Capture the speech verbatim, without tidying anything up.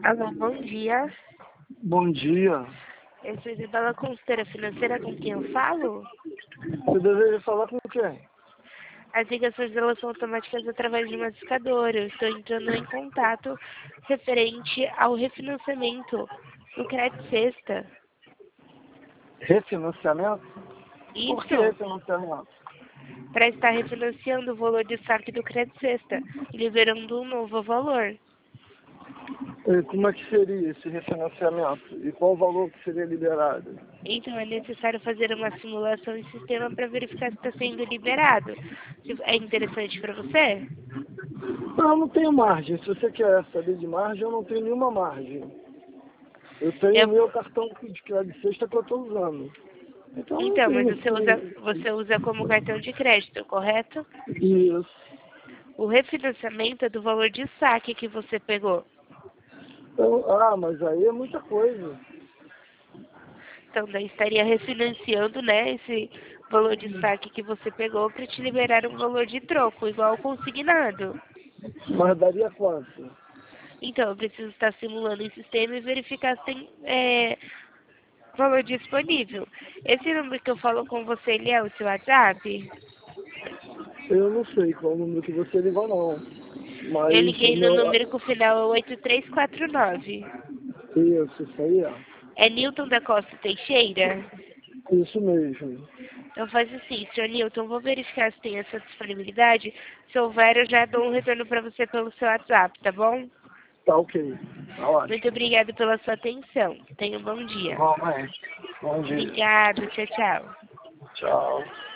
Alô, bom dia. Bom dia. Eu sou Isabela, consultora financeira, com quem eu falo? Você deseja falar com quem? As ligações elas são automáticas através de uma discadora. Eu estou entrando em contato referente ao refinanciamento do Crédito Sexta. Refinanciamento? Por que Isso, refinanciamento? para estar refinanciando o valor de saque do Crédito Sexta e liberando um novo valor. E como é que seria esse refinanciamento? E qual o valor que seria liberado? Então, é necessário fazer uma simulação em sistema para verificar se está sendo liberado. Se é interessante para você? Não, eu não tenho margem. Se você quer saber de margem, eu não tenho nenhuma margem. Eu tenho o Eu, meu cartão de crédito sexta que eu estou usando. Então não então, mas tenho você usa, esse- você usa como cartão de crédito, correto? isso. O refinanciamento é do valor de saque que você pegou. Então, ah, mas aí é muita coisa. Então, daí estaria refinanciando, né, esse valor de saque que você pegou para te liberar um valor de troco, igual ao consignado. Mas daria quanto? Então, eu preciso estar simulando em sistema e verificar se tem é, valor disponível. Esse número que eu falo com você, ele é o seu WhatsApp? Eu não sei qual o número que você ligou, não. Eu Mas o liguei no meu... número com o final é oito três quatro nove. Isso, isso aí, ó. É Newton da Costa Teixeira? Isso mesmo. Então faz assim, senhor Newton, vou verificar se tem essa disponibilidade. Se houver, eu já dou um retorno para você pelo seu WhatsApp, tá bom? Tá ok. Tá Muito ótimo. obrigada pela sua atenção. Tenha um bom dia. Bom, mãe. Bom dia. Obrigada, tchau, tchau. Tchau.